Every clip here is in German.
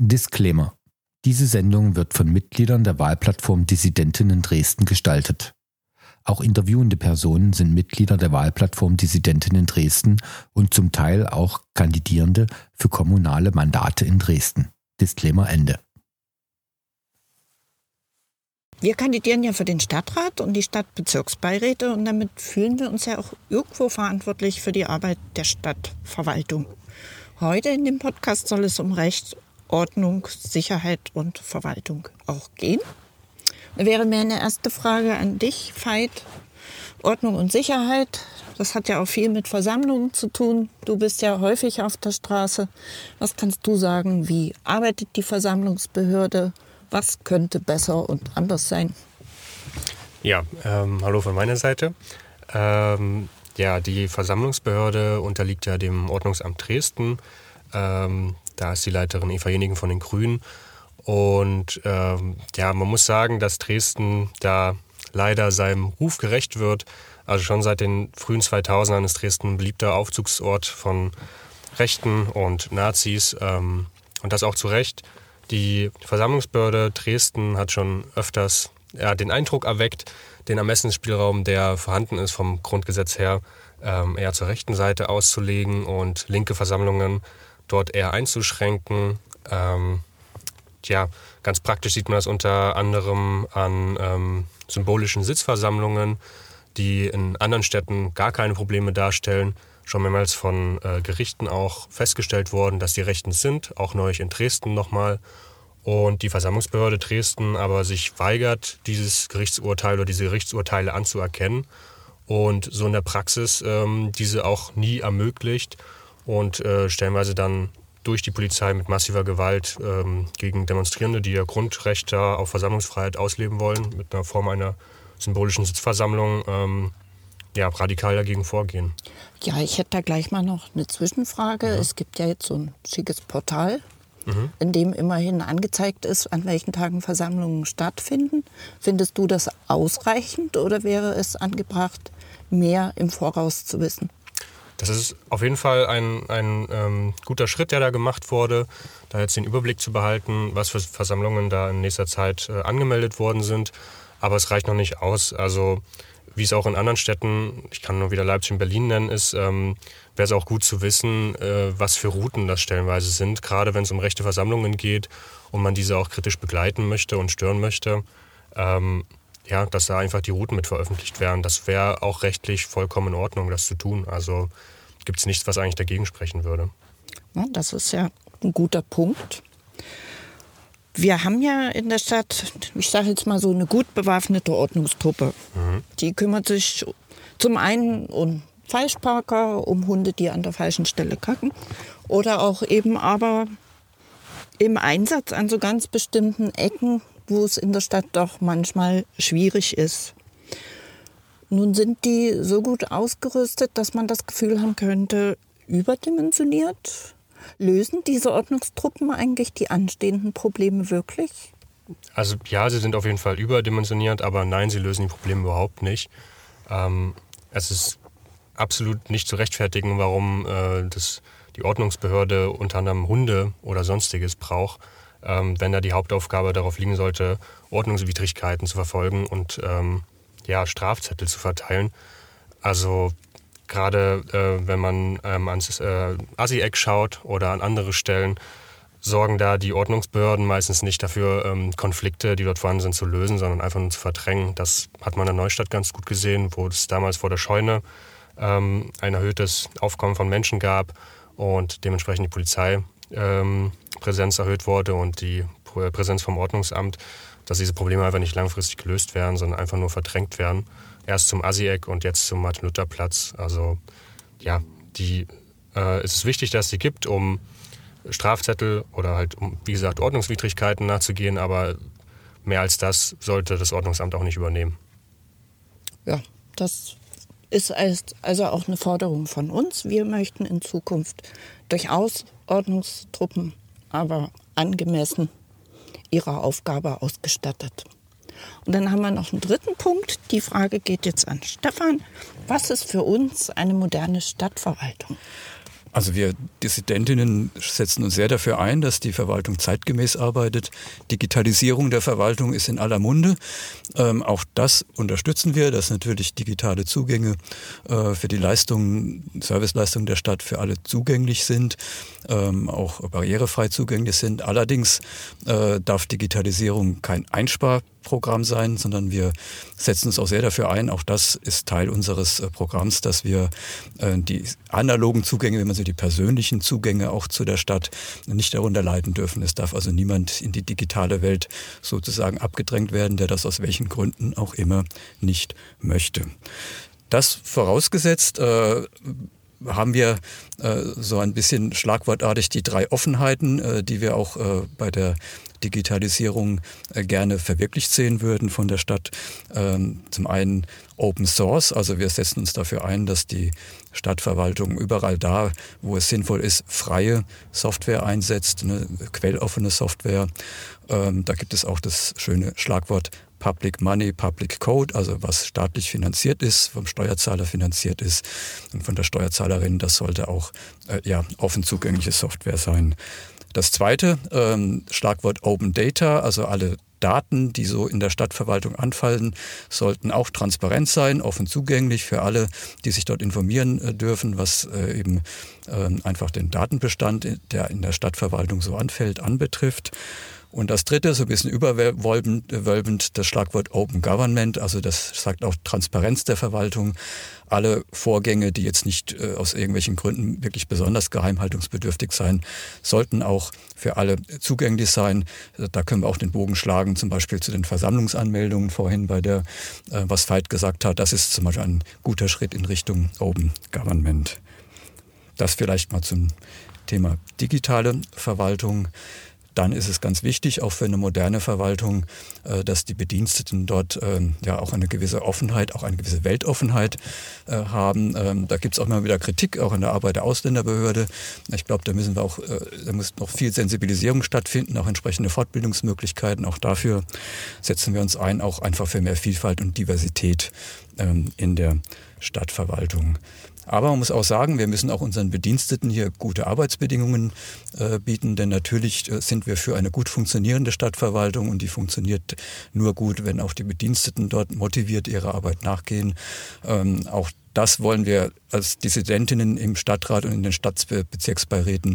Disclaimer: Diese Sendung wird von Mitgliedern der Wahlplattform Dissidentinnen Dresden gestaltet. Auch interviewende Personen sind Mitglieder der Wahlplattform Dissidentinnen Dresden und zum Teil auch Kandidierende für kommunale Mandate in Dresden. Disclaimer Ende. Wir kandidieren ja für den Stadtrat und die Stadtbezirksbeiräte und damit fühlen wir uns ja auch irgendwo verantwortlich für die Arbeit der Stadtverwaltung. Heute in dem Podcast soll es um Recht, Ordnung, Sicherheit und Verwaltung auch gehen. Da wäre meine erste Frage an dich, Veit. Ordnung und Sicherheit, das hat ja auch viel mit Versammlungen zu tun. Du bist ja häufig auf der Straße. Was kannst du sagen, wie arbeitet die Versammlungsbehörde? Was könnte besser und anders sein? Ja, hallo von meiner Seite. Die Versammlungsbehörde unterliegt ja dem Ordnungsamt Dresden. Da ist die Leiterin Eva Jenigen von den Grünen. Und man muss sagen, dass Dresden da leider seinem Ruf gerecht wird. Also schon seit den frühen 2000ern ist Dresden ein beliebter Aufzugsort von Rechten und Nazis. Und das auch zu Recht. Die Versammlungsbehörde Dresden hat schon öfters den Eindruck erweckt, den Ermessensspielraum, der vorhanden ist vom Grundgesetz her, eher zur rechten Seite auszulegen und linke Versammlungen dort eher einzuschränken. Ganz praktisch sieht man das unter anderem an symbolischen Sitzversammlungen, die in anderen Städten gar keine Probleme darstellen. Schon mehrmals von Gerichten auch festgestellt worden, dass die rechtens sind, auch neulich in Dresden nochmal. Und die Versammlungsbehörde Dresden aber sich weigert, dieses Gerichtsurteil oder diese Gerichtsurteile anzuerkennen und so in der Praxis diese auch nie ermöglicht und stellenweise dann durch die Polizei mit massiver Gewalt gegen Demonstrierende, die ihr Grundrecht auf Versammlungsfreiheit ausleben wollen, mit einer Form einer symbolischen Sitzversammlung, radikal dagegen vorgehen. Ja, ich hätte da gleich mal noch eine Zwischenfrage. Ja. Es gibt ja jetzt so ein schickes Portal, in dem immerhin angezeigt ist, an welchen Tagen Versammlungen stattfinden. Findest du das ausreichend oder wäre es angebracht, mehr im Voraus zu wissen? Das ist auf jeden Fall ein guter Schritt, der da gemacht wurde, da jetzt den Überblick zu behalten, was für Versammlungen da in nächster Zeit angemeldet worden sind. Aber es reicht noch nicht aus. Also wie es auch in anderen Städten, ich kann nur wieder Leipzig und Berlin nennen, ist, wäre es auch gut zu wissen, was für Routen das stellenweise sind. Gerade wenn es um rechte Versammlungen geht und man diese auch kritisch begleiten möchte und stören möchte, dass da einfach die Routen mit veröffentlicht werden. Das wäre auch rechtlich vollkommen in Ordnung, das zu tun. Also gibt es nichts, was eigentlich dagegen sprechen würde. Ja, das ist ja ein guter Punkt. Wir haben ja in der Stadt, ich sage jetzt mal so eine gut bewaffnete Ordnungstruppe. Die kümmert sich zum einen um Falschparker, um Hunde, die an der falschen Stelle kacken. Oder auch eben aber im Einsatz an so ganz bestimmten Ecken, wo es in der Stadt doch manchmal schwierig ist. Nun sind die so gut ausgerüstet, dass man das Gefühl haben könnte, überdimensioniert. Lösen diese Ordnungstruppen eigentlich die anstehenden Probleme wirklich? Also ja, sie sind auf jeden Fall überdimensioniert, aber nein, sie lösen die Probleme überhaupt nicht. Es ist absolut nicht zu rechtfertigen, warum die Ordnungsbehörde unter anderem Hunde oder Sonstiges braucht, wenn da die Hauptaufgabe darauf liegen sollte, Ordnungswidrigkeiten zu verfolgen und Strafzettel zu verteilen. Also gerade wenn man ans Assi-Eck schaut oder an andere Stellen, sorgen da die Ordnungsbehörden meistens nicht dafür, Konflikte, die dort vorhanden sind, zu lösen, sondern einfach nur zu verdrängen. Das hat man in der Neustadt ganz gut gesehen, wo es damals vor der Scheune ein erhöhtes Aufkommen von Menschen gab und dementsprechend die Polizeipräsenz erhöht wurde und die Präsenz vom Ordnungsamt, dass diese Probleme einfach nicht langfristig gelöst werden, sondern einfach nur verdrängt werden. Erst zum Assi-Eck und jetzt zum Martin-Luther-Platz. Also es ist wichtig, dass es die gibt, um Strafzettel oder halt, wie gesagt, Ordnungswidrigkeiten nachzugehen, aber mehr als das sollte das Ordnungsamt auch nicht übernehmen. Ja, das ist also auch eine Forderung von uns. Wir möchten in Zukunft durchaus Ordnungstruppen, aber angemessen ihrer Aufgabe ausgestattet. Und dann haben wir noch einen dritten Punkt. Die Frage geht jetzt an Stefan. Was ist für uns eine moderne Stadtverwaltung? Also wir Dissidentinnen setzen uns sehr dafür ein, dass die Verwaltung zeitgemäß arbeitet. Digitalisierung der Verwaltung ist in aller Munde. Auch das unterstützen wir, dass natürlich digitale Zugänge für die Serviceleistungen der Stadt für alle zugänglich sind, auch barrierefrei zugänglich sind. Allerdings darf Digitalisierung kein Einsparprogramm sein, sondern wir setzen uns auch sehr dafür ein. Auch das ist Teil unseres Programms, dass wir die analogen Zugänge, wenn man so die persönlichen Zugänge auch zu der Stadt nicht darunter leiden dürfen. Es darf also niemand in die digitale Welt sozusagen abgedrängt werden, der das aus welchen Gründen auch immer nicht möchte. Das vorausgesetzt, haben wir so ein bisschen schlagwortartig die 3 Offenheiten, die wir auch bei der Digitalisierung gerne verwirklicht sehen würden von der Stadt. Zum einen Open Source, also wir setzen uns dafür ein, dass die Stadtverwaltung überall da, wo es sinnvoll ist, freie Software einsetzt, eine quelloffene Software. Da gibt es auch das schöne Schlagwort Public Money, Public Code, also was staatlich finanziert ist, vom Steuerzahler finanziert ist und von der Steuerzahlerin, das sollte auch offen zugängliche Software sein. Das zweite, Schlagwort Open Data, also alle Daten, die so in der Stadtverwaltung anfallen, sollten auch transparent sein, offen zugänglich für alle, die sich dort informieren dürfen, was eben einfach den Datenbestand, der in der Stadtverwaltung so anfällt, anbetrifft. Und das dritte, so ein bisschen überwölbend, das Schlagwort Open Government, also das sagt auch Transparenz der Verwaltung. Alle Vorgänge, die jetzt nicht aus irgendwelchen Gründen wirklich besonders geheimhaltungsbedürftig sein, sollten auch für alle zugänglich sein. Da können wir auch den Bogen schlagen, zum Beispiel zu den Versammlungsanmeldungen vorhin bei der, was Veit gesagt hat. Das ist zum Beispiel ein guter Schritt in Richtung Open Government. Das vielleicht mal zum Thema digitale Verwaltung. Dann ist es ganz wichtig, auch für eine moderne Verwaltung, dass die Bediensteten dort auch eine gewisse Offenheit, auch eine gewisse Weltoffenheit haben. Da gibt es auch immer wieder Kritik, auch in der Arbeit der Ausländerbehörde. Ich glaube, da muss noch viel Sensibilisierung stattfinden, auch entsprechende Fortbildungsmöglichkeiten. Auch dafür setzen wir uns ein, auch einfach für mehr Vielfalt und Diversität in der Stadtverwaltung. Aber man muss auch sagen, wir müssen auch unseren Bediensteten hier gute Arbeitsbedingungen bieten, denn natürlich sind wir für eine gut funktionierende Stadtverwaltung und die funktioniert nur gut, wenn auch die Bediensteten dort motiviert ihrer Arbeit nachgehen. Auch das wollen wir als Dissidentinnen im Stadtrat und in den Stadtbezirksbeiräten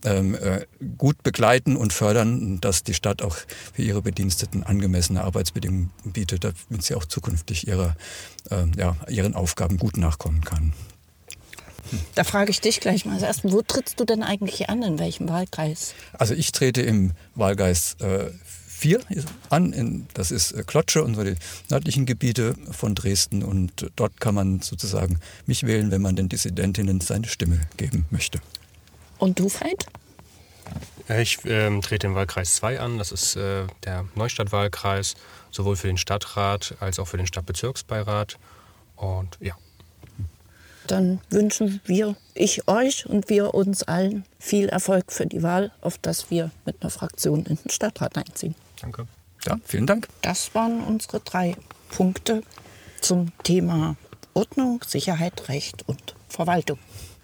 gut begleiten und fördern, dass die Stadt auch für ihre Bediensteten angemessene Arbeitsbedingungen bietet, damit sie auch zukünftig ihren Aufgaben gut nachkommen kann. Da frage ich dich gleich mal als erstes, wo trittst du denn eigentlich an, in welchem Wahlkreis? Also ich trete im Wahlkreis 4 an, das ist Klotzsche und so die nördlichen Gebiete von Dresden und dort kann man sozusagen mich wählen, wenn man den Dissidentinnen seine Stimme geben möchte. Und du, Veit? Ich trete im Wahlkreis 2 an, das ist der Neustadtwahlkreis, sowohl für den Stadtrat als auch für den Stadtbezirksbeirat und ja. Dann wünschen ich euch und wir uns allen viel Erfolg für die Wahl, auf dass wir mit einer Fraktion in den Stadtrat einziehen. Danke. Ja, vielen Dank. Das waren unsere 3 Punkte zum Thema Ordnung, Sicherheit, Recht und Verwaltung.